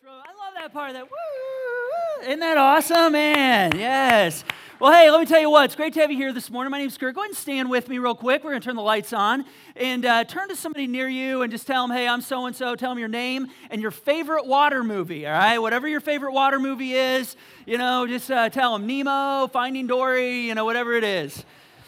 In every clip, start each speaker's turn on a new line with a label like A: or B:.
A: I love that part of that. Woo! Isn't that awesome, man? Yes. Well, hey, let me tell you what. It's great to have you here this morning. My name's Kurt. Go ahead and stand with me real quick. We're going to turn the lights on. And turn to somebody near you and just tell them, hey, I'm so-and-so. Tell them your name and your favorite water movie, all right? Whatever your favorite water movie is, just tell them Nemo, Finding Dory, whatever it is.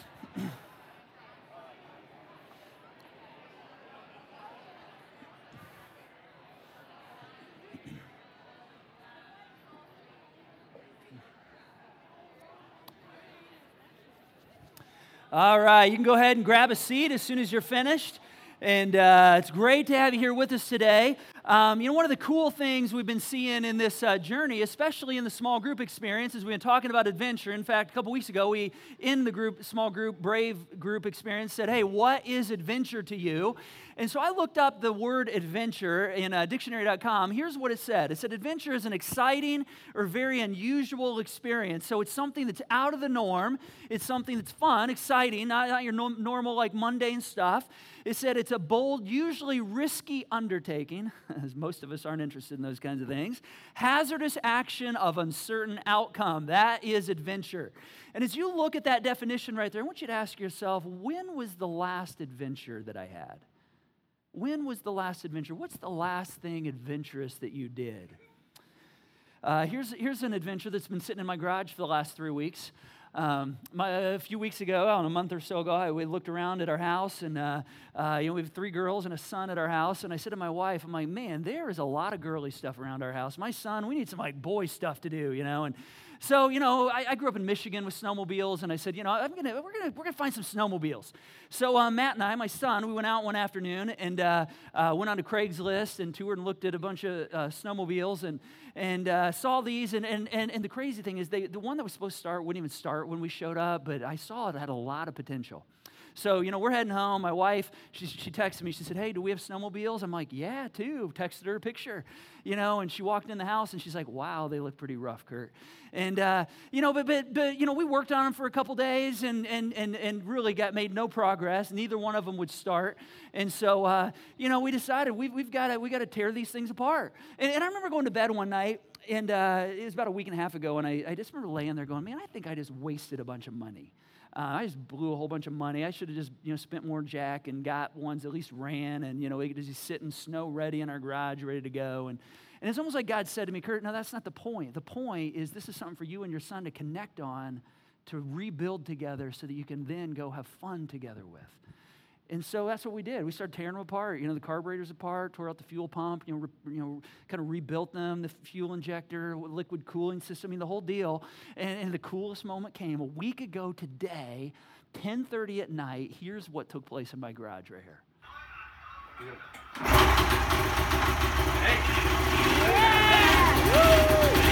A: All right, you can go ahead and grab a seat as soon as you're finished. And it's great to have you here with us today. One of the cool things we've been seeing in this journey, especially in the small group experience, is we've been talking about adventure. In fact, a couple weeks ago, we, in the small group, Brave group experience, said, hey, what is adventure to you? And so I looked up the word adventure in dictionary.com. Here's what it said. It said adventure is an exciting or very unusual experience. So it's something that's out of the norm. It's something that's fun, exciting, not your normal, mundane stuff. It said it's a bold, usually risky undertaking, as most of us aren't interested in those kinds of things. Hazardous action of uncertain outcome. That is adventure. And as you look at that definition right there, I want you to ask yourself, when was the last adventure that I had? When was the last adventure? What's the last thing adventurous that you did? Here's an adventure that's been sitting in my garage for the last 3 weeks. A few weeks ago, a month or so ago, we looked around at our house, and we have 3 girls and a son at our house. And I said to my wife, I'm like, man, there is a lot of girly stuff around our house. My son, we need some boy stuff to do, And so, I grew up in Michigan with snowmobiles, and I said, we're gonna find some snowmobiles. So Matt and I, my son, we went out one afternoon and went on to Craigslist and toured and looked at a bunch of snowmobiles and saw these. And the crazy thing is, the one that was supposed to start wouldn't even start when we showed up, but I saw it had a lot of potential. So, we're heading home. My wife, she texted me. She said, hey, do we have snowmobiles? I'm like, yeah, 2. Texted her a picture, and she walked in the house, and she's like, wow, they look pretty rough, Kurt. And, but we worked on them for a couple days and really made no progress. Neither one of them would start. And so, we decided we got to tear these things apart. And I remember going to bed one night, and it was about a week and a half ago, and I just remember laying there going, man, I think I just wasted a bunch of money. I just blew a whole bunch of money. I should have just, spent more jack and got ones that at least ran, and, we could just sit in snow ready in our garage, ready to go. And it's almost like God said to me, Kurt, no, that's not the point. The point is this is something for you and your son to connect on, to rebuild together so that you can then go have fun together with. And so that's what we did. We started tearing them apart. The carburetors apart, tore out the fuel pump, kind of rebuilt them, the fuel injector, liquid cooling system, the whole deal. And the coolest moment came a week ago today, 10:30 at night. Here's what took place in my garage right here. Hey. Yeah. Woo!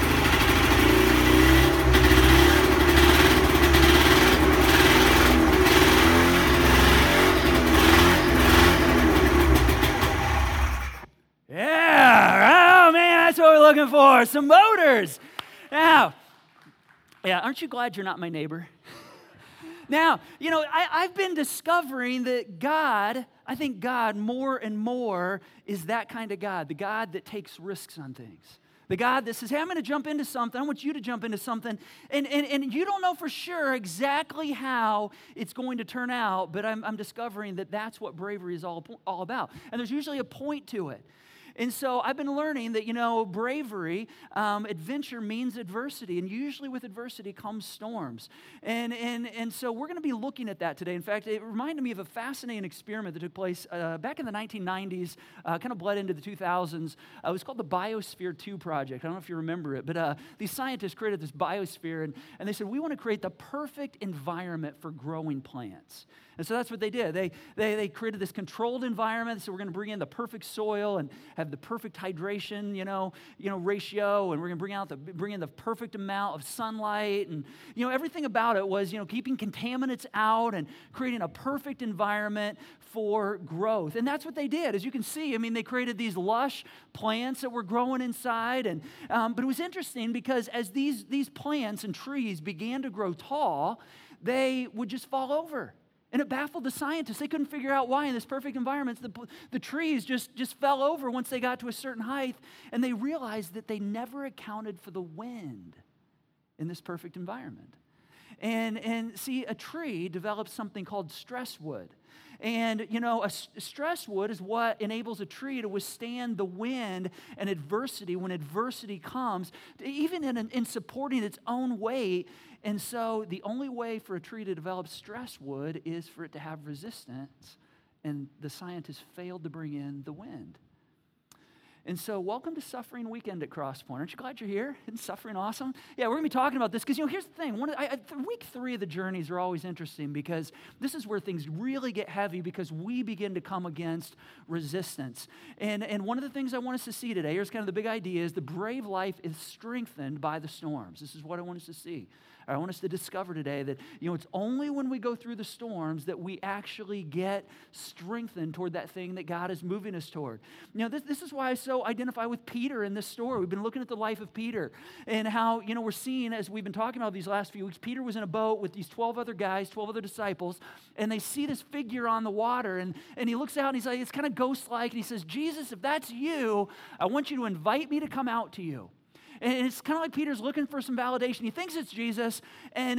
A: Yeah, oh man, that's what we're looking for, some motors. Now, aren't you glad you're not my neighbor? Now, I've been discovering that I think God more and more is that kind of God, the God that takes risks on things. The God that says, hey, I'm going to jump into something. I want you to jump into something. And you don't know for sure exactly how it's going to turn out, but I'm discovering that that's what bravery is all about. And there's usually a point to it. And so I've been learning that, bravery, adventure means adversity. And usually with adversity comes storms. And so we're going to be looking at that today. In fact, it reminded me of a fascinating experiment that took place back in the 1990s, kind of bled into the 2000s. It was called the Biosphere 2 project. I don't know if you remember it. But these scientists created this biosphere. And they said, we want to create the perfect environment for growing plants. And so that's what they did. They created this controlled environment. So we're going to bring in the perfect soil and have the perfect hydration, ratio, and we're going to bring in the perfect amount of sunlight, and everything about it was keeping contaminants out and creating a perfect environment for growth. And that's what they did. As you can see, they created these lush plants that were growing inside, and but it was interesting because as these plants and trees began to grow tall, they would just fall over. And it baffled the scientists. They couldn't figure out why in this perfect environment the trees just fell over once they got to a certain height. And they realized that they never accounted for the wind in this perfect environment. And see, a tree develops something called stress wood. And, a stress wood is what enables a tree to withstand the wind and adversity when adversity comes, even in supporting its own weight. And so the only way for a tree to develop stress wood is for it to have resistance. And the scientists failed to bring in the wind. And so welcome to Suffering Weekend at Crosspoint. Aren't you glad you're here? Isn't suffering awesome? Yeah, we're going to be talking about this because, here's the thing. Week 3 of the journeys are always interesting because this is where things really get heavy because we begin to come against resistance. And one of the things I want us to see today, here's kind of the big idea, is the brave life is strengthened by the storms. This is what I want us to see. I want us to discover today that, it's only when we go through the storms that we actually get strengthened toward that thing that God is moving us toward. This is why I so identify with Peter in this story. We've been looking at the life of Peter and how, we're seeing, as we've been talking about these last few weeks, Peter was in a boat with these 12 other guys, 12 other disciples, and they see this figure on the water, and he looks out and he's like, it's kind of ghost-like, and he says, Jesus, if that's you, I want you to invite me to come out to you. And it's kind of like Peter's looking for some validation. He thinks it's Jesus, and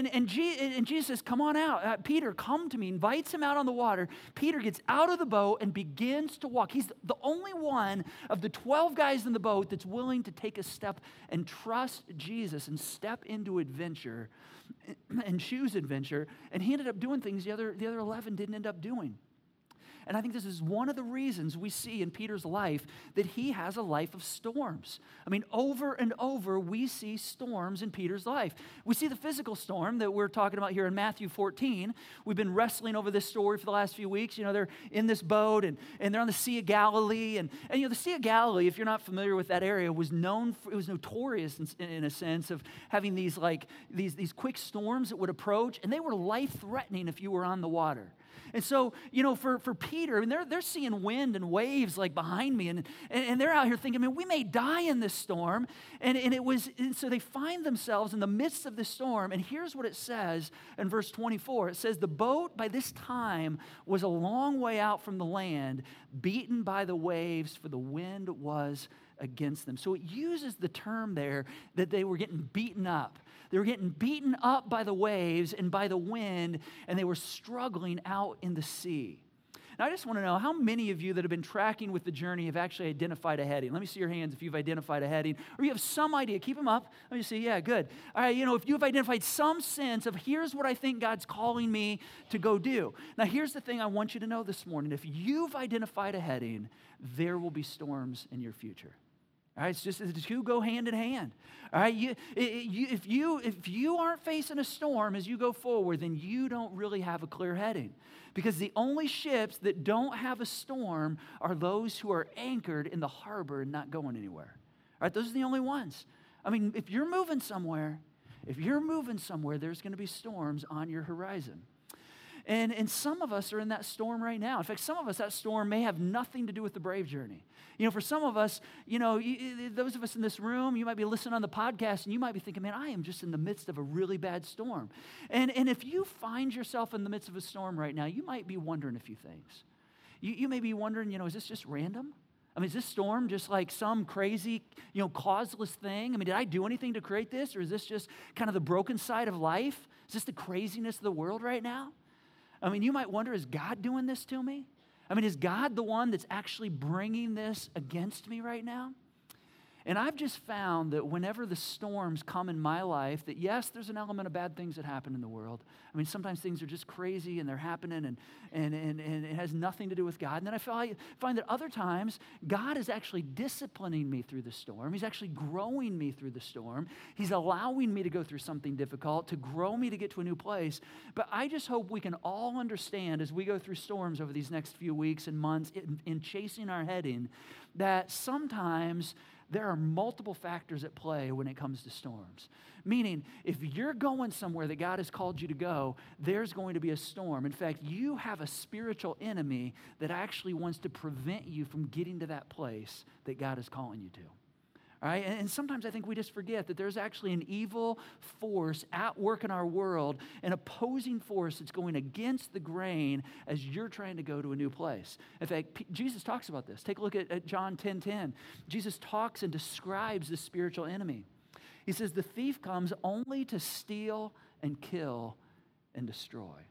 A: Jesus says, come on out. Peter, come to me, invites him out on the water. Peter gets out of the boat and begins to walk. He's the only one of the 12 guys in the boat that's willing to take a step and trust Jesus and step into adventure and choose adventure. And he ended up doing things the other 11 didn't end up doing. And I think this is one of the reasons we see in Peter's life that he has a life of storms. Over and over, we see storms in Peter's life. We see the physical storm that we're talking about here in Matthew 14. We've been wrestling over this story for the last few weeks. They're in this boat, and they're on the Sea of Galilee. And the Sea of Galilee, if you're not familiar with that area, was notorious in a sense of having these quick storms that would approach, and they were life-threatening if you were on the water. And so, for Peter, they're seeing wind and waves like behind me, and they're out here thinking, we may die in this storm. And so they find themselves in the midst of this storm. And here's what it says in verse 24. It says, the boat by this time was a long way out from the land, beaten by the waves, for the wind was against them. So it uses the term there that they were getting beaten up. They were getting beaten up by the waves and by the wind, and they were struggling out in the sea. Now, I just want to know how many of you that have been tracking with the journey have actually identified a heading. Let me see your hands if you've identified a heading, or you have some idea. Keep them up. Let me see. Yeah, good. All right, if you've identified some sense of here's what I think God's calling me to go do. Now, here's the thing I want you to know this morning. If you've identified a heading, there will be storms in your future. All right, the two go hand in hand. All right, if you aren't facing a storm as you go forward, then you don't really have a clear heading. Because the only ships that don't have a storm are those who are anchored in the harbor and not going anywhere. All right, those are the only ones. If you're moving somewhere, there's going to be storms on your horizon. And some of us are in that storm right now. In fact, some of us, that storm may have nothing to do with the Brave Journey. For some of us, those of us in this room, you might be listening on the podcast and you might be thinking, man, I am just in the midst of a really bad storm. And if you find yourself in the midst of a storm right now, you might be wondering a few things. You may be wondering, is this just random? Is this storm just like some crazy, causeless thing? Did I do anything to create this? Or is this just kind of the broken side of life? Is this the craziness of the world right now? You might wonder, is God doing this to me? Is God the one that's actually bringing this against me right now? And I've just found that whenever the storms come in my life, that yes, there's an element of bad things that happen in the world. Sometimes things are just crazy and they're happening and it has nothing to do with God. And then I find that other times, God is actually disciplining me through the storm. He's actually growing me through the storm. He's allowing me to go through something difficult, to grow me to get to a new place. But I just hope we can all understand as we go through storms over these next few weeks and months in chasing our heading, that sometimes there are multiple factors at play when it comes to storms. Meaning, if you're going somewhere that God has called you to go, there's going to be a storm. In fact, you have a spiritual enemy that actually wants to prevent you from getting to that place that God is calling you to. All right? And sometimes I think we just forget that there's actually an evil force at work in our world, an opposing force that's going against the grain as you're trying to go to a new place. In fact, Jesus talks about this. Take a look at John 10:10. Jesus talks and describes the spiritual enemy. He says, the thief comes only to steal and kill and destroy.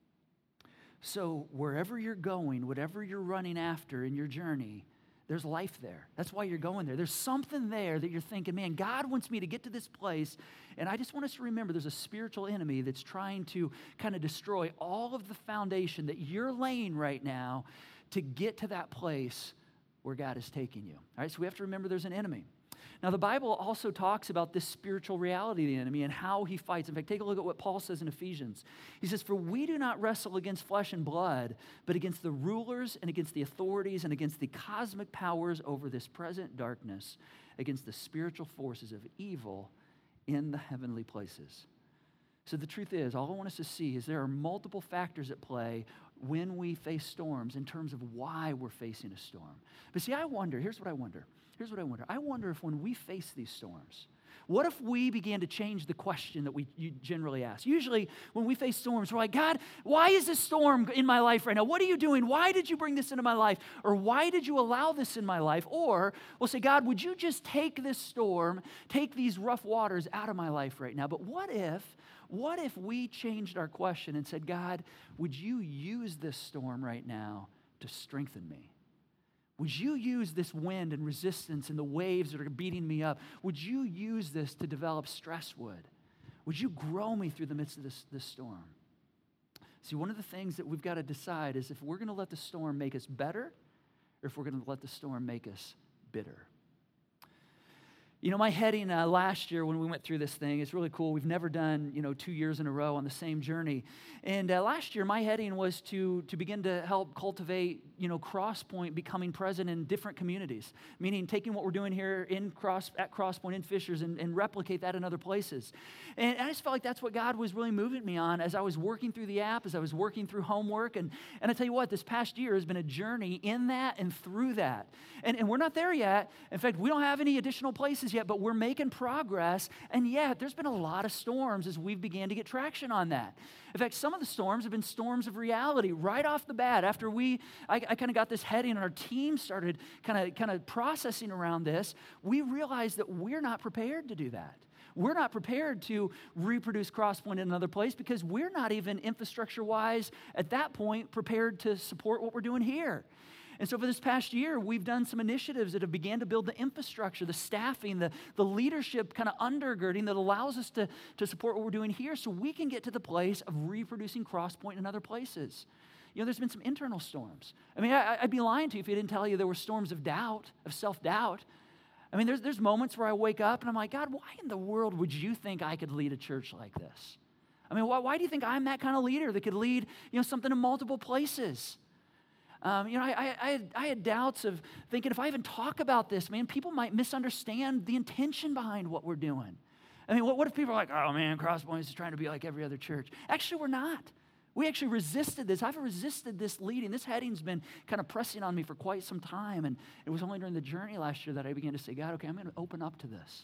A: So wherever you're going, whatever you're running after in your journey, there's life there. That's why you're going there. There's something there that you're thinking, man, God wants me to get to this place. And I just want us to remember there's a spiritual enemy that's trying to kind of destroy all of the foundation that you're laying right now to get to that place where God is taking you. All right, so we have to remember there's an enemy. Now, the Bible also talks about this spiritual reality of the enemy and how he fights. In fact, take a look at what Paul says in Ephesians. He says, for we do not wrestle against flesh and blood, but against the rulers and against the authorities and against the cosmic powers over this present darkness, against the spiritual forces of evil in the heavenly places. So the truth is, all I want us to see is there are multiple factors at play when we face storms in terms of why we're facing a storm. But see, here's what I wonder. I wonder if when we face these storms, what if we began to change the question that you generally ask? Usually when we face storms, we're like, God, why is this storm in my life right now? What are you doing? Why did you bring this into my life? Or why did you allow this in my life? Or we'll say, God, would you just take this storm, take these rough waters out of my life right now? But what if we changed our question and said, God, would you use this storm right now to strengthen me? Would you use this wind and resistance and the waves that are beating me up? Would you use this to develop stress wood? Would you grow me through the midst of this storm? See, one of the things that we've got to decide is if we're going to let the storm make us better or if we're going to let the storm make us bitter. You know, my heading last year when we went through this thing is really cool. We've never done, 2 years in a row on the same journey. And last year, my heading was to begin to help cultivate, Crosspoint becoming present in different communities, meaning taking what we're doing here at Crosspoint in Fishers and replicate that in other places. And I just felt like that's what God was really moving me on as I was working through the app, as I was working through homework. And I tell you what, this past year has been a journey in that and through that. And we're not there yet. In fact, we don't have any additional places yet, but we're making progress. And yet, there's been a lot of storms as we've began to get traction on that. In fact, some of the storms have been storms of reality right off the bat. After I kind of got this heading and our team started kind of processing around this, we realized that we're not prepared to do that. We're not prepared to reproduce Crosspoint in another place because we're not even infrastructure-wise at that point prepared to support what we're doing here. And so for this past year, we've done some initiatives that have began to build the infrastructure, the staffing, the leadership kind of undergirding that allows us to support what we're doing here so we can get to the place of reproducing Crosspoint in other places. There's been some internal storms. I mean, I'd be lying to you if I didn't tell you there were storms of doubt, of self-doubt. I mean, there's moments where I wake up and I'm like, God, why in the world would you think I could lead a church like this? I mean, why do you think I'm that kind of leader that could lead, something in multiple places? I had doubts of thinking if I even talk about this, man, people might misunderstand the intention behind what we're doing. I mean, what if people are like, oh man, Crosspoint is trying to be like every other church? Actually, we're not. We actually resisted this. I've resisted this leading. This heading's been kind of pressing on me for quite some time. And it was only during the journey last year that I began to say, God, okay, I'm going to open up to this.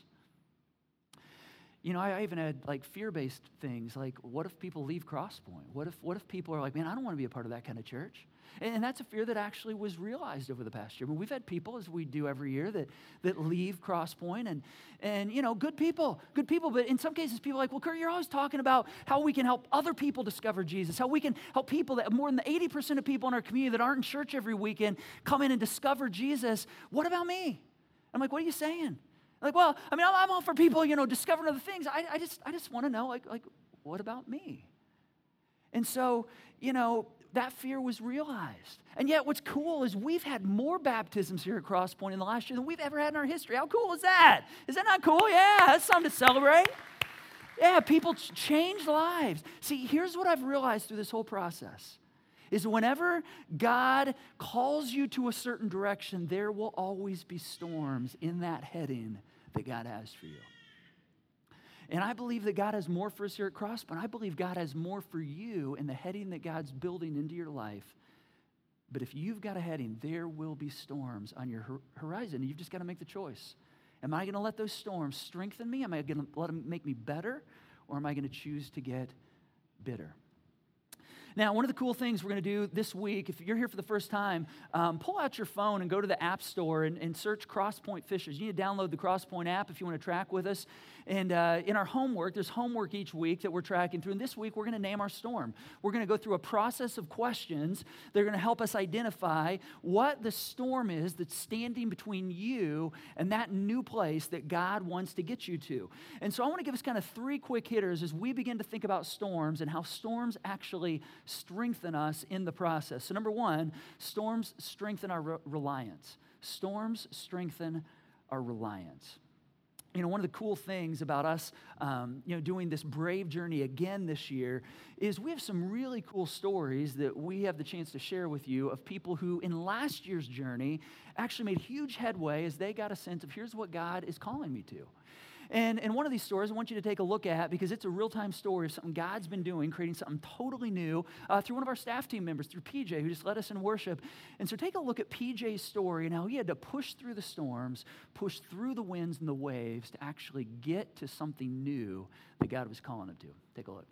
A: I even had like fear-based things like, what if people leave Crosspoint? What if people are like, man, I don't want to be a part of that kind of church? And that's a fear that actually was realized over the past year. I mean, we've had people, as we do every year, that leave Crosspoint and good people. But in some cases, people are like, well, Kurt, you're always talking about how we can help other people discover Jesus, how we can help people that more than 80% of people in our community that aren't in church every weekend come in and discover Jesus. What about me? I'm like, what are you saying? Like, well, I mean, I'm all for people, discovering other things. I just want to know, like, what about me? And so, that fear was realized. And yet what's cool is we've had more baptisms here at Crosspoint in the last year than we've ever had in our history. How cool is that? Is that not cool? Yeah, that's something to celebrate. Yeah, people change lives. See, here's what I've realized through this whole process is whenever God calls you to a certain direction, there will always be storms in that heading that God has for you. And I believe that God has more for us here at Crosspoint. I believe God has more for you in the heading that God's building into your life. But if you've got a heading, there will be storms on your horizon. You've just got to make the choice. Am I going to let those storms strengthen me? Am I going to let them make me better? Or am I going to choose to get bitter? Now, one of the cool things we're going to do this week, if you're here for the first time, pull out your phone and go to the App Store and search Crosspoint Fishers. You need to download the Crosspoint app if you want to track with us. And in our homework, there's homework each week that we're tracking through. And this week, we're going to name our storm. We're going to go through a process of questions that are going to help us identify what the storm is that's standing between you and that new place that God wants to get you to. And so I want to give us kind of 3 quick hitters as we begin to think about storms and how storms actually strengthen us in the process. So number 1, storms strengthen our reliance. Storms strengthen our reliance. You know, one of the cool things about us, doing this Brave journey again this year is we have some really cool stories that we have the chance to share with you of people who in last year's journey actually made huge headway as they got a sense of here's what God is calling me to. And one of these stories I want you to take a look at because it's a real-time story of something God's been doing, creating something totally new through one of our staff team members, through PJ, who just led us in worship. And so take a look at PJ's story and how he had to push through the storms, push through the winds and the waves to actually get to something new that God was calling him to. Take a look.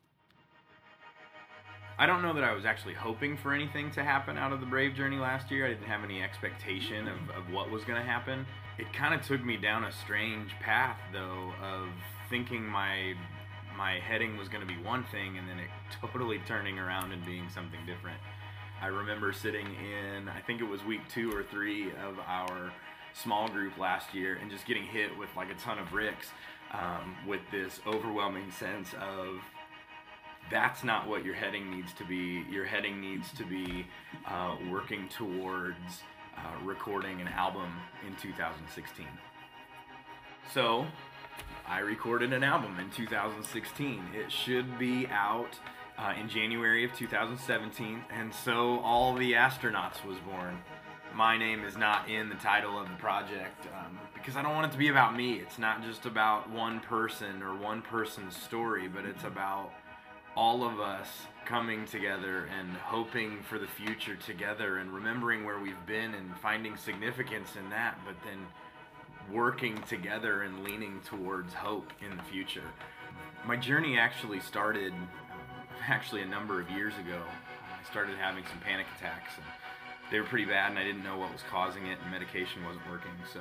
B: I don't know that I was actually hoping for anything to happen out of the Brave journey last year. I didn't have any expectation of what was going to happen. It kind of took me down a strange path, though, of thinking my heading was going to be one thing and then it totally turning around and being something different. I remember sitting in, I think it was week 2 or 3 of our small group last year and just getting hit with like a ton of bricks with this overwhelming sense of that's not what your heading needs to be. Your heading needs to be working towards recording an album in 2016. So I recorded an album in 2016. It should be out in January of 2017, and so All the Astronauts was born. My name is not in the title of the project because I don't want it to be about me. It's not just about one person or one person's story, but it's about all of us coming together and hoping for the future together and remembering where we've been and finding significance in that, but then working together and leaning towards hope in the future. My journey actually started a number of years ago. I started having some panic attacks and they were pretty bad and I didn't know what was causing it and medication wasn't working. So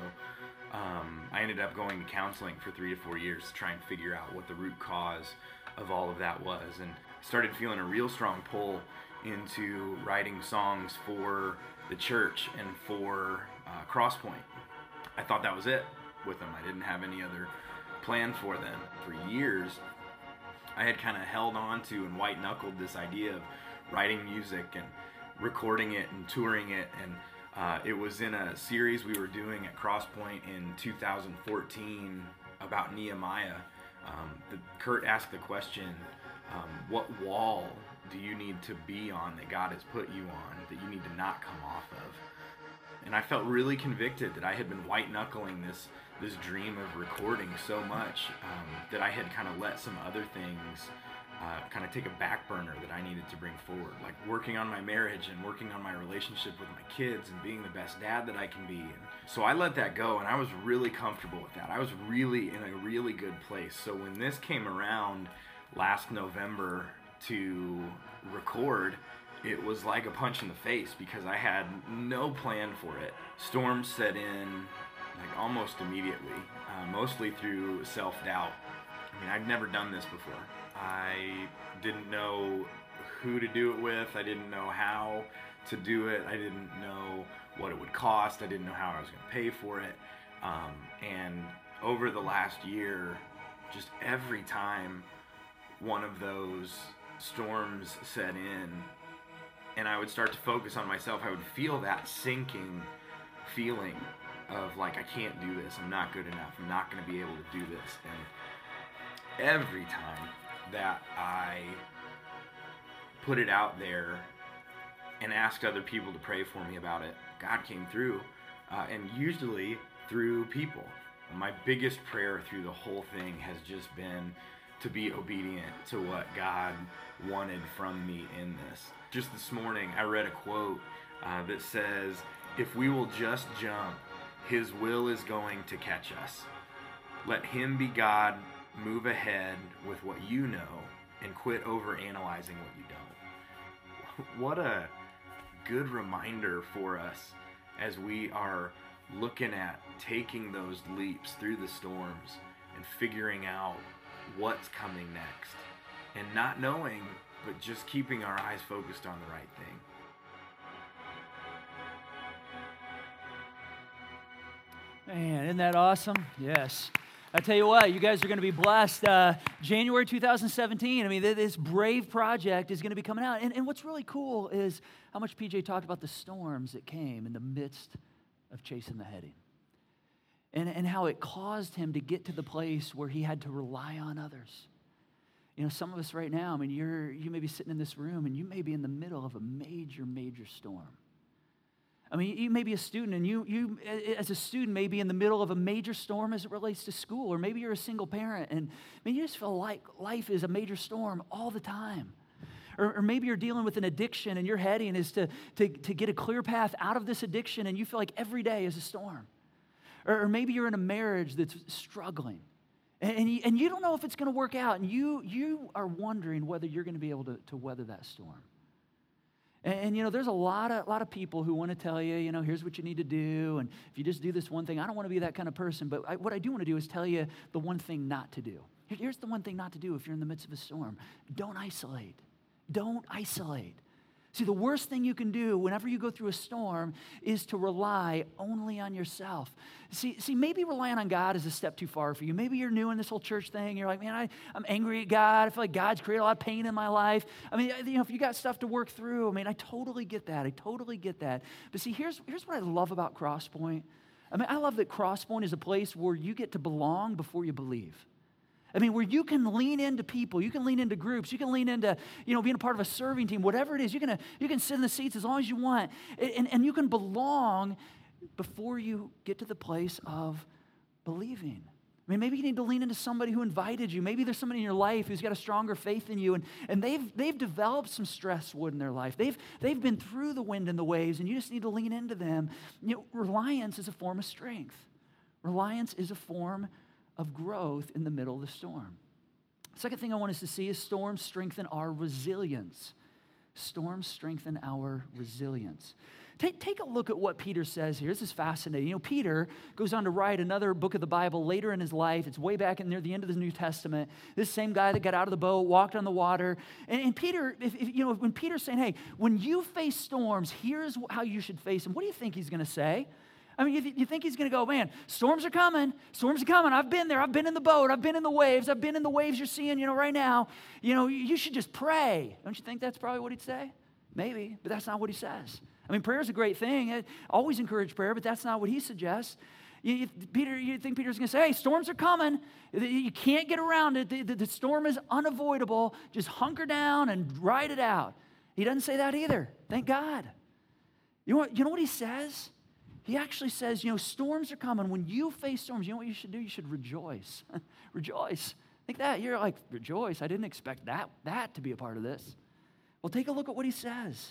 B: I ended up going to counseling for 3 to 4 years to try and figure out what the root cause of all of that was, and started feeling a real strong pull into writing songs for the church and for Crosspoint. I thought that was it with them. I didn't have any other plan for them. For years, I had kind of held on to and white-knuckled this idea of writing music and recording it and touring it, and it was in a series we were doing at Crosspoint in 2014 about Nehemiah. Kurt asked the question, what wall do you need to be on that God has put you on that you need to not come off of? And I felt really convicted that I had been white-knuckling this dream of recording so much that I had kind of let some other things kind of take a back burner that I needed to bring forward, like working on my marriage and working on my relationship with my kids and being the best dad that I can be. And so I let that go, and I was really comfortable with that. I was really in a really good place. So when this came around last November to record, it was like a punch in the face because I had no plan for it. Storms set in like almost immediately, mostly through self-doubt. I mean, I'd never done this before. I didn't know who to do it with. I didn't know how to do it. I didn't know what it would cost. I didn't know how I was going to pay for it. And over the last year, just every time one of those storms set in and I would start to focus on myself, I would feel that sinking feeling of like, I can't do this. I'm not good enough. I'm not going to be able to do this. And every time that I put it out there and asked other people to pray for me about it, God came through, and usually through people. My biggest prayer through the whole thing has just been to be obedient to what God wanted from me in this. Just this morning, I read a quote that says, if we will just jump, His will is going to catch us. Let him be God, move ahead with what you know, and quit overanalyzing what you don't. What a good reminder for us as we are looking at taking those leaps through the storms and figuring out what's coming next. And not knowing, but just keeping our eyes focused on the right thing.
A: Man, isn't that awesome? Yes. I tell you what, you guys are going to be blessed. January 2017, I mean, this Brave project is going to be coming out. And what's really cool is how much PJ talked about the storms that came in the midst of chasing the heading. And how it caused him to get to the place where he had to rely on others. You know, some of us right now, I mean, you may be sitting in this room and you may be in the middle of a major, major storm. I mean, you may be a student, and you as a student may be in the middle of a major storm as it relates to school, or maybe you're a single parent, and you just feel like life is a major storm all the time. Or maybe you're dealing with an addiction, and your heading is to get a clear path out of this addiction, and you feel like every day is a storm. Or maybe you're in a marriage that's struggling, and you don't know if it's going to work out, and you are wondering whether you're going to be able to weather that storm. And you know, there's a lot of people who want to tell you, you know, here's what you need to do, and if you just do this one thing, I don't want to be that kind of person, but what I do want to do is tell you the one thing not to do. Here's the one thing not to do if you're in the midst of a storm. Don't isolate. Don't isolate. See, the worst thing you can do whenever you go through a storm is to rely only on yourself. See, maybe relying on God is a step too far for you. Maybe you're new in this whole church thing. You're like, man, I'm angry at God. I feel like God's created a lot of pain in my life. I mean, you know, if you got stuff to work through, I mean, I totally get that. But see, here's what I love about Crosspoint. I mean, I love that Crosspoint is a place where you get to belong before you believe. I mean, where you can lean into people, you can lean into groups, you can lean into, you know, being a part of a serving team, whatever it is, you can sit in the seats as long as you want, and you can belong before you get to the place of believing. I mean, maybe you need to lean into somebody who invited you. Maybe there's somebody in your life who's got a stronger faith than you, and they've developed some stress wood in their life. They've been through the wind and the waves, and you just need to lean into them. You know, reliance is a form of strength. Reliance is a form of growth in the middle of the storm. Second thing I want us to see is storms strengthen our resilience. Storms strengthen our resilience. Take a look at what Peter says here. This is fascinating. You know, Peter goes on to write another book of the Bible later in his life. It's way back in near the end of the New Testament. This same guy that got out of the boat, walked on the water. And Peter, when Peter's saying, hey, when you face storms, here's how you should face them, what do you think he's going to say? I mean, you think he's going to go, man, storms are coming. I've been there. I've been in the boat. I've been in the waves. I've been in the waves you're seeing, you know, right now. You know, you should just pray. Don't you think that's probably what he'd say? Maybe, but that's not what he says. I mean, prayer is a great thing. I always encourage prayer, but that's not what he suggests. You think Peter's going to say, hey, storms are coming. You can't get around it. The storm is unavoidable. Just hunker down and ride it out. He doesn't say that either. Thank God. You know what he says? He actually says, you know, storms are coming. When you face storms, you know what you should do? You should rejoice. Rejoice. Think that. You're like, rejoice. I didn't expect that to be a part of this. Well, take a look at what he says.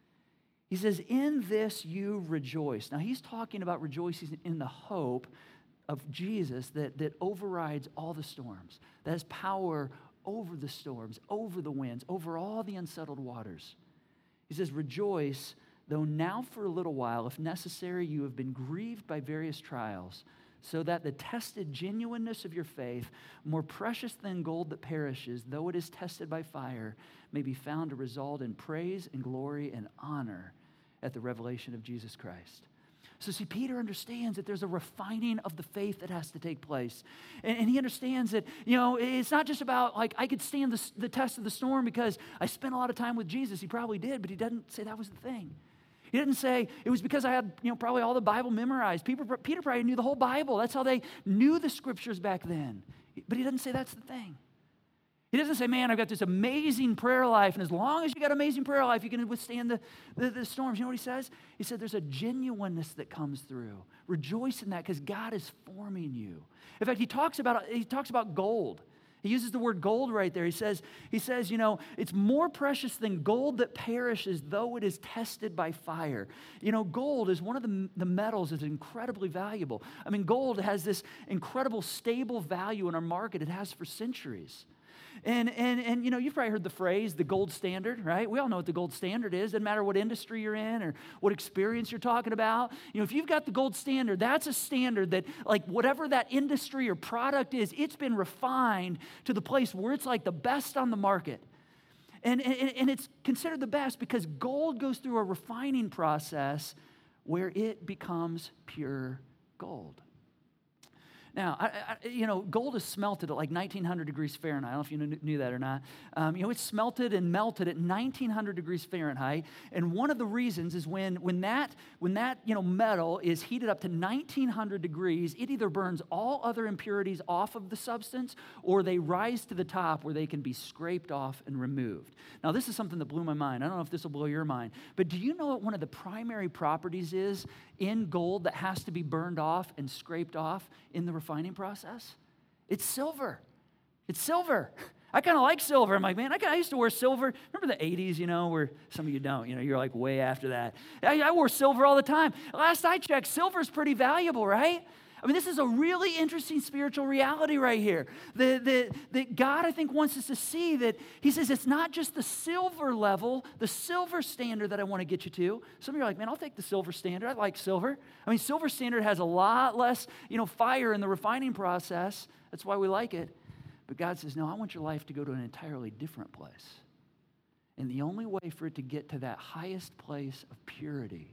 A: He says, in this you rejoice. Now, he's talking about rejoicing in the hope of Jesus that overrides all the storms, that has power over the storms, over the winds, over all the unsettled waters. He says, rejoice, though now for a little while, if necessary, you have been grieved by various trials, so that the tested genuineness of your faith, more precious than gold that perishes, though it is tested by fire, may be found to result in praise and glory and honor at the revelation of Jesus Christ. So see, Peter understands that there's a refining of the faith that has to take place. And he understands that, you know, it's not just about, like, I could stand the test of the storm because I spent a lot of time with Jesus. He probably did, but he doesn't say that was the thing. He didn't say it was because I had, you know, probably all the Bible memorized. Peter probably knew the whole Bible. That's how they knew the scriptures back then. But he doesn't say that's the thing. He doesn't say, man, I've got this amazing prayer life, and as long as you got amazing prayer life, you can withstand the storms. You know what he says? He said there's a genuineness that comes through. Rejoice in that because God is forming you. In fact, he talks about gold. He uses the word gold right there. He says, it's more precious than gold that perishes, though it is tested by fire. Gold is one of the metals that's incredibly valuable. I mean, gold has this incredible stable value in our market. It has for centuries. And you've probably heard the phrase, the gold standard, right? We all know what the gold standard is. Doesn't matter what industry you're in or what experience you're talking about. If you've got the gold standard, that's a standard that, like, whatever that industry or product is, it's been refined to the place where it's like the best on the market. And it's considered the best because gold goes through a refining process where it becomes pure gold. Now, gold is smelted at like 1900 degrees Fahrenheit. I don't know if you knew that or not. It's smelted and melted at 1900 degrees Fahrenheit. And one of the reasons is when that metal is heated up to 1900 degrees, it either burns all other impurities off of the substance or they rise to the top where they can be scraped off and removed. Now, this is something that blew my mind. I don't know if this will blow your mind. But do you know what one of the primary properties is in gold that has to be burned off and scraped off in the refining process? It's silver. It's silver. I kind of like silver. I'm like, man, I used to wear silver. Remember the 80s, where some of you don't, you're like way after that. I wore silver all the time. Last I checked, silver's pretty valuable, right? I mean, this is a really interesting spiritual reality right here. That God, I think, wants us to see that he says it's not just the silver level, the silver standard that I want to get you to. Some of you are like, man, I'll take the silver standard. I like silver. I mean, silver standard has a lot less, fire in the refining process. That's why we like it. But God says, no, I want your life to go to an entirely different place. And the only way for it to get to that highest place of purity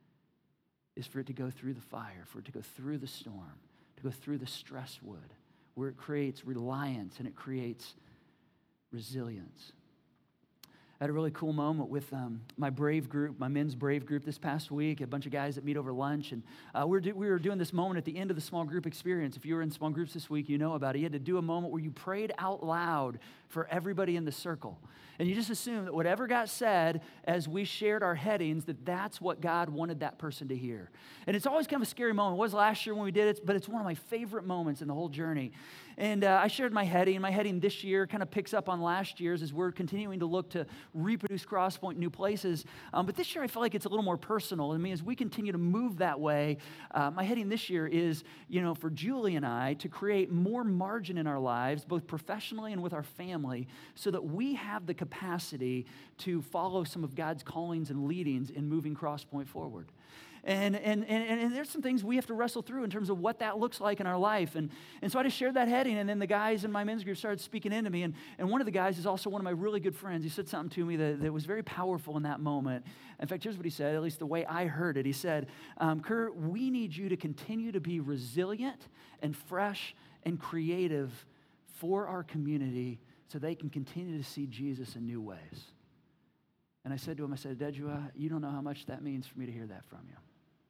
A: is for it to go through the fire, for it to go through the storm, to go through the stress wood, where it creates reliance and it creates resilience. I had a really cool moment with my Brave group, my men's Brave group this past week, a bunch of guys that meet over lunch, and we were doing this moment at the end of the small group experience. If you were in small groups this week, you know about it. You had to do a moment where you prayed out loud for everybody in the circle. And you just assume that whatever got said as we shared our headings, that's what God wanted that person to hear. And it's always kind of a scary moment. It was last year when we did it, but it's one of my favorite moments in the whole journey. And I shared my heading. My heading this year kind of picks up on last year's as we're continuing to look to reproduce Crosspoint in new places. But this year I feel like it's a little more personal. I mean, as we continue to move that way, my heading this year is, for Julie and I to create more margin in our lives, both professionally and with our family, so that we have the capacity to follow some of God's callings and leadings in moving Crosspoint forward. And there's some things we have to wrestle through in terms of what that looks like in our life. And so I just shared that heading, and then the guys in my men's group started speaking into me. And one of the guys is also one of my really good friends. He said something to me that was very powerful in that moment. In fact, here's what he said, at least the way I heard it. He said, Kurt, we need you to continue to be resilient and fresh and creative for our community so they can continue to see Jesus in new ways. And I said to him, Dejua, you don't know how much that means for me to hear that from you.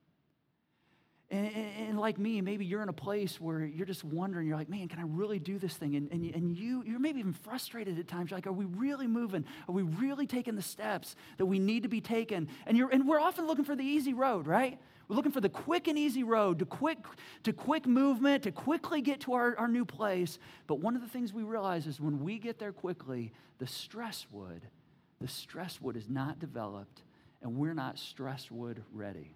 A: And like me, maybe you're in a place where you're just wondering, you're like, man, can I really do this thing? And you're maybe even frustrated at times. You're like, are we really moving? Are we really taking the steps that we need to be taken? And we're often looking for the easy road, right? We're looking for the quick and easy road, to quick movement, to quickly get to our new place. But one of the things we realize is when we get there quickly, the stress wood is not developed, and we're not stress wood ready.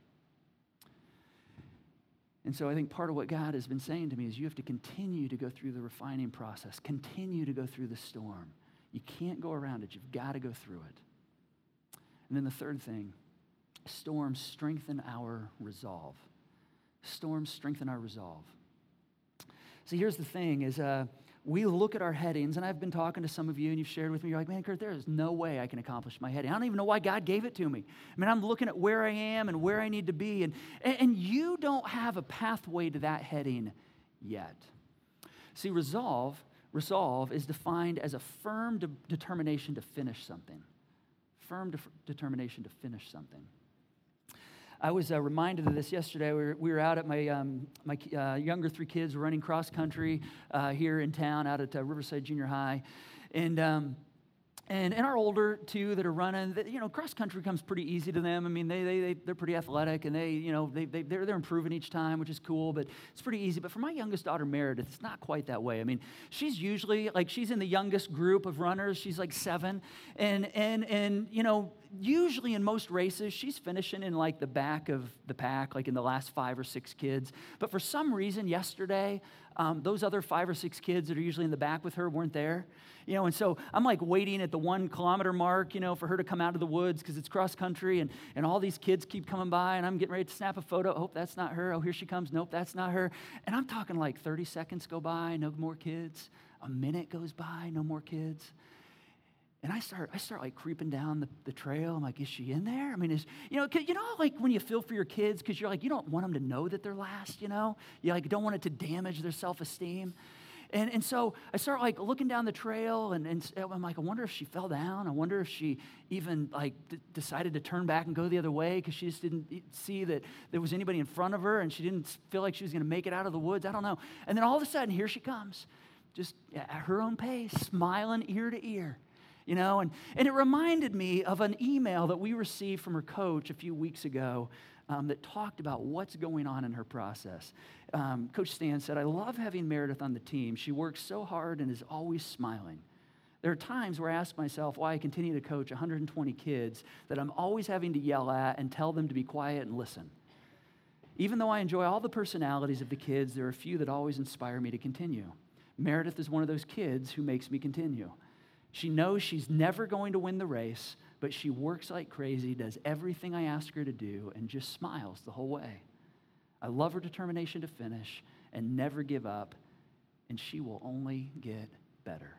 A: And so I think part of what God has been saying to me is you have to continue to go through the refining process, continue to go through the storm. You can't go around it. You've got to go through it. And then the third thing, storms strengthen our resolve. Storms strengthen our resolve. See, here's the thing is we look at our headings, and I've been talking to some of you, and you've shared with me, you're like, man, Kurt, there is no way I can accomplish my heading. I don't even know why God gave it to me. I mean, I'm looking at where I am and where I need to be, and you don't have a pathway to that heading yet. See, resolve is defined as a firm determination to finish something. Determination to finish something. I was reminded of this yesterday. We were out at my younger three kids were running cross country here in town out at Riverside Junior High. And And our older two that are running, cross country comes pretty easy to them. I mean, they're pretty athletic, and they're improving each time, which is cool. But it's pretty easy. But for my youngest daughter Meredith, it's not quite that way. I mean, she's usually she's in the youngest group of runners. She's like 7, and usually in most races she's finishing in like the back of the pack, like in the last 5 or 6 kids. But for some reason yesterday, those other 5 or 6 kids that are usually in the back with her weren't there. And so I'm like waiting at the 1 kilometer mark, for her to come out of the woods because it's cross country, and all these kids keep coming by, and I'm getting ready to snap a photo. Oh, that's not her. Oh, here she comes. Nope, that's not her. And I'm talking like 30 seconds go by, no more kids. A minute goes by, no more kids. And I start like creeping down the trail. I'm like, is she in there? I mean, like when you feel for your kids because you're like, you don't want them to know that they're last, You like don't want it to damage their self-esteem. And so I start like looking down the trail, and I'm like, I wonder if she fell down. I wonder if she even like decided to turn back and go the other way because she just didn't see that there was anybody in front of her, and she didn't feel like she was going to make it out of the woods. I don't know. And then all of a sudden, here she comes, just at her own pace, smiling ear to ear. And it reminded me of an email that we received from her coach a few weeks ago that talked about what's going on in her process. Coach Stan said, I love having Meredith on the team. She works so hard and is always smiling. There are times where I ask myself why I continue to coach 120 kids that I'm always having to yell at and tell them to be quiet and listen. Even though I enjoy all the personalities of the kids, there are a few that always inspire me to continue. Meredith is one of those kids who makes me continue. She knows she's never going to win the race, but she works like crazy, does everything I ask her to do, and just smiles the whole way. I love her determination to finish and never give up, and she will only get better.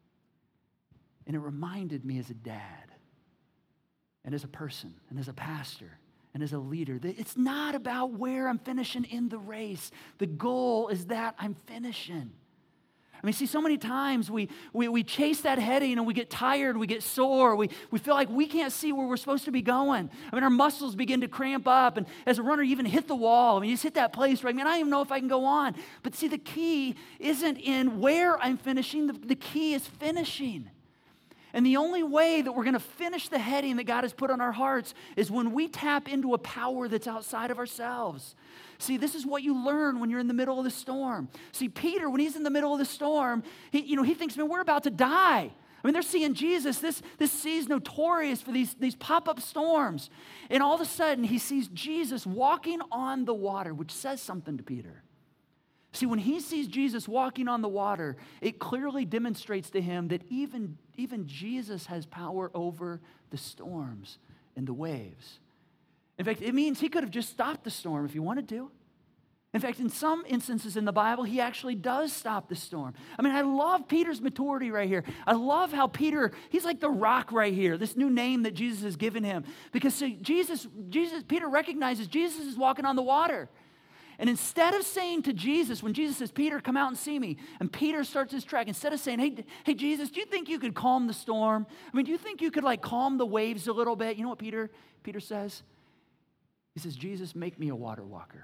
A: And it reminded me as a dad, and as a person, and as a pastor, and as a leader, that it's not about where I'm finishing in the race. The goal is that I'm finishing. I mean, see, so many times we chase that heading and we get tired, we get sore, we feel like we can't see where we're supposed to be going. I mean, our muscles begin to cramp up, and as a runner, you even hit the wall. I mean, you just hit that place where, I don't even know if I can go on. But see, the key isn't in where I'm finishing, the key is finishing. And the only way that we're going to finish the heading that God has put on our hearts is when we tap into a power that's outside of ourselves. See, this is what you learn when you're in the middle of the storm. See, Peter, when he's in the middle of the storm, he thinks, man, we're about to die. I mean, they're seeing Jesus. This sea is notorious for these pop-up storms. And all of a sudden, he sees Jesus walking on the water, which says something to Peter. See, when he sees Jesus walking on the water, it clearly demonstrates to him that even Jesus has power over the storms and the waves. In fact, it means he could have just stopped the storm if he wanted to. In fact, in some instances in the Bible, he actually does stop the storm. I mean, I love Peter's maturity right here. I love how Peter, he's like the rock right here, this new name that Jesus has given him. Because see, Peter recognizes Jesus is walking on the water. And instead of saying to Jesus, when Jesus says, Peter, come out and see me, and Peter starts his trek, instead of saying, hey, Jesus, do you think you could calm the storm? I mean, do you think you could like calm the waves a little bit? You know what Peter says? He says, Jesus, make me a water walker.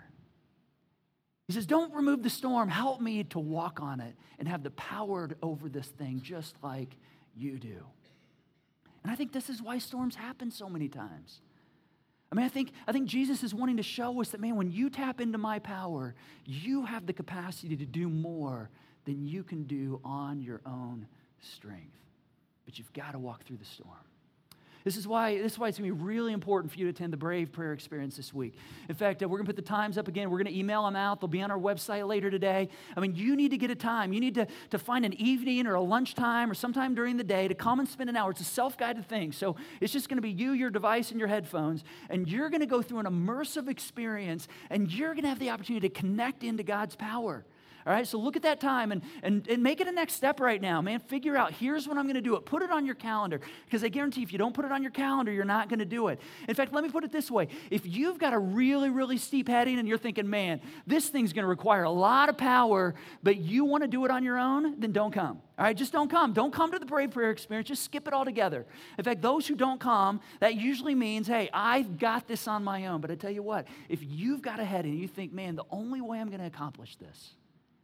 A: He says, don't remove the storm. Help me to walk on it and have the power over this thing just like you do. And I think this is why storms happen so many times. I mean, I think Jesus is wanting to show us that, man, when you tap into my power, you have the capacity to do more than you can do on your own strength. But you've got to walk through the storm. This is why it's going to be really important for you to attend the Brave Prayer Experience this week. In fact, we're going to put the times up again. We're going to email them out. They'll be on our website later today. I mean, you need to get a time. You need to find an evening or a lunchtime or sometime during the day to come and spend an hour. It's a self-guided thing. So it's just going to be you, your device, and your headphones. And you're going to go through an immersive experience, and you're going to have the opportunity to connect into God's power. All right, so look at that time and make it a next step right now, man. Figure out, here's when I'm going to do it. Put it on your calendar, because I guarantee if you don't put it on your calendar, you're not going to do it. In fact, let me put it this way. If you've got a really, really steep heading and you're thinking, man, this thing's going to require a lot of power, but you want to do it on your own, then don't come. All right, just don't come. Don't come to the Brave Prayer Experience. Just skip it altogether. In fact, those who don't come, that usually means, hey, I've got this on my own. But I tell you what, if you've got a heading and you think, man, the only way I'm going to accomplish this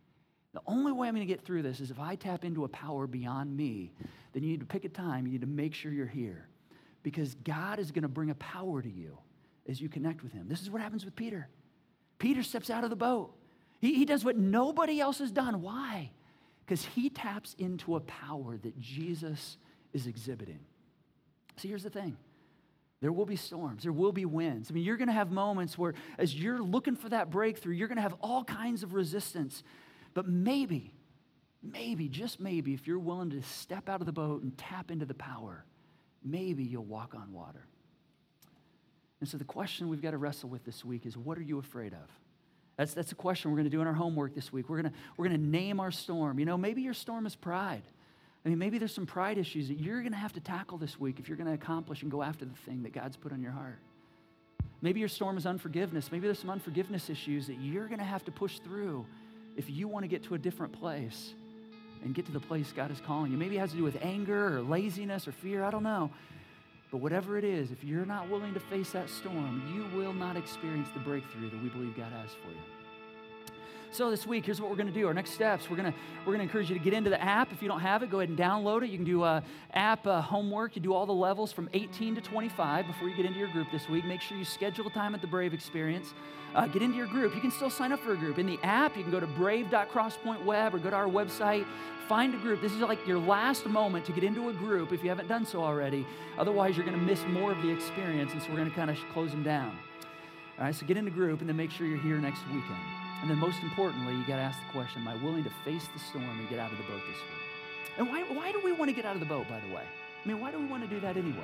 A: The only way I'm going to get through this is if I tap into a power beyond me. Then you need to pick a time. You need to make sure you're here because God is going to bring a power to you as you connect with him. This is what happens with Peter. Peter steps out of the boat. He does what nobody else has done. Why? Because he taps into a power that Jesus is exhibiting. See, here's the thing. There will be storms. There will be winds. I mean, you're going to have moments where as you're looking for that breakthrough, you're going to have all kinds of resistance. But maybe, just maybe, if you're willing to step out of the boat and tap into the power, maybe you'll walk on water. And so the question we've got to wrestle with this week is, what are you afraid of? That's the question we're going to do in our homework this week. We're going to name our storm. You know, maybe your storm is pride. I mean, maybe there's some pride issues that you're going to have to tackle this week if you're going to accomplish and go after the thing that God's put on your heart. Maybe your storm is unforgiveness. Maybe there's some unforgiveness issues that you're going to have to push through if you want to get to a different place and get to the place God is calling you. Maybe it has to do with anger or laziness or fear. I don't know. But whatever it is, if you're not willing to face that storm, you will not experience the breakthrough that we believe God has for you. So this week, here's what we're going to do. Our next steps, we're going to encourage you to get into the app. If you don't have it, go ahead and download it. You can do app homework. You do all the levels from 18 to 25 before you get into your group this week. Make sure you schedule a time at the Brave Experience. Get into your group. You can still sign up for a group. In the app, you can go to brave.crosspointweb or go to our website. Find a group. This is like your last moment to get into a group if you haven't done so already. Otherwise, you're going to miss more of the experience, and so we're going to kind of close them down. All right, so get in a group, and then make sure you're here next weekend. And then most importantly, you got to ask the question, am I willing to face the storm and get out of the boat this week? And why do we want to get out of the boat, by the way? I mean, why do we want to do that anyway?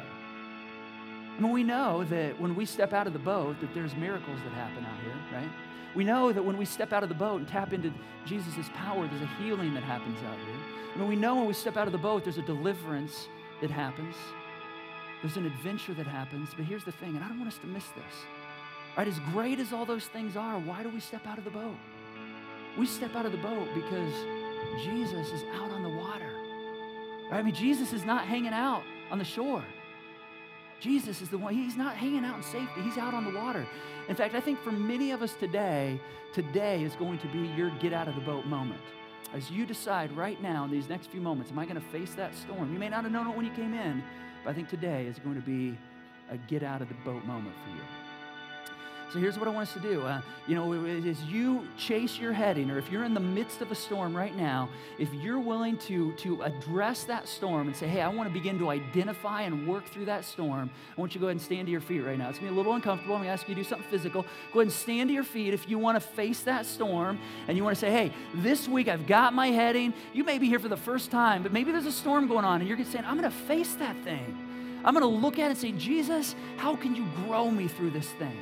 A: I mean, we know that when we step out of the boat, that there's miracles that happen out here, right? We know that when we step out of the boat and tap into Jesus' power, there's a healing that happens out here. I mean, we know when we step out of the boat, there's a deliverance that happens. There's an adventure that happens. But here's the thing, and I don't want us to miss this. Right, as great as all those things are, why do we step out of the boat? We step out of the boat because Jesus is out on the water. Right? I mean, Jesus is not hanging out on the shore. Jesus is the one, he's not hanging out in safety. He's out on the water. In fact, I think for many of us today is going to be your get out of the boat moment. As you decide right now in these next few moments, am I going to face that storm? You may not have known it when you came in, but I think today is going to be a get out of the boat moment for you. So here's what I want us to do. As you chase your heading, or if you're in the midst of a storm right now, if you're willing to address that storm and say, hey, I want to begin to identify and work through that storm, I want you to go ahead and stand to your feet right now. It's going to be a little uncomfortable. I'm going to ask you to do something physical. Go ahead and stand to your feet if you want to face that storm and you want to say, hey, this week I've got my heading. You may be here for the first time, but maybe there's a storm going on and you're saying, I'm going to face that thing. I'm going to look at it and say, Jesus, how can you grow me through this thing?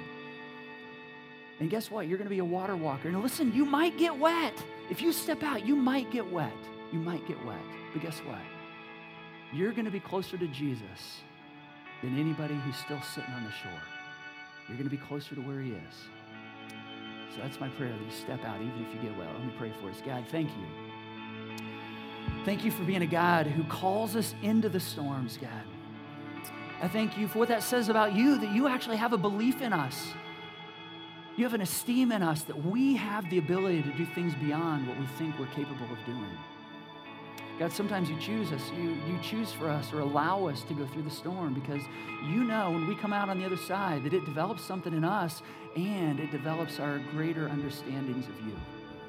A: And guess what? You're going to be a water walker. And listen, you might get wet. If you step out, you might get wet. You might get wet. But guess what? You're going to be closer to Jesus than anybody who's still sitting on the shore. You're going to be closer to where he is. So that's my prayer, that you step out even if you get wet. Let me pray for us. God, thank you. Thank you for being a God who calls us into the storms, God. I thank you for what that says about you, that you actually have a belief in us. You have an esteem in us that we have the ability to do things beyond what we think we're capable of doing. God, sometimes you choose us. You choose for us or allow us to go through the storm because you know when we come out on the other side that it develops something in us and it develops our greater understandings of you.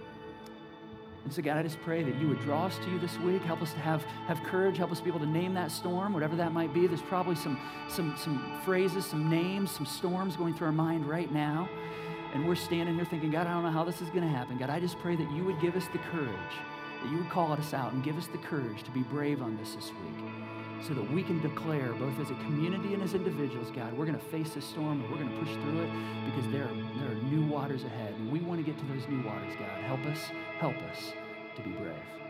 A: And so, God, I just pray that you would draw us to you this week. Help us to have courage. Help us be able to name that storm, whatever that might be. There's probably some phrases, some names, some storms going through our mind right now. And we're standing here thinking, God, I don't know how this is going to happen. God, I just pray that you would give us the courage, that you would call us out and give us the courage to be brave on this week so that we can declare, both as a community and as individuals, God, we're going to face this storm and we're going to push through it because there are new waters ahead. And we want to get to those new waters, God. Help us to be brave.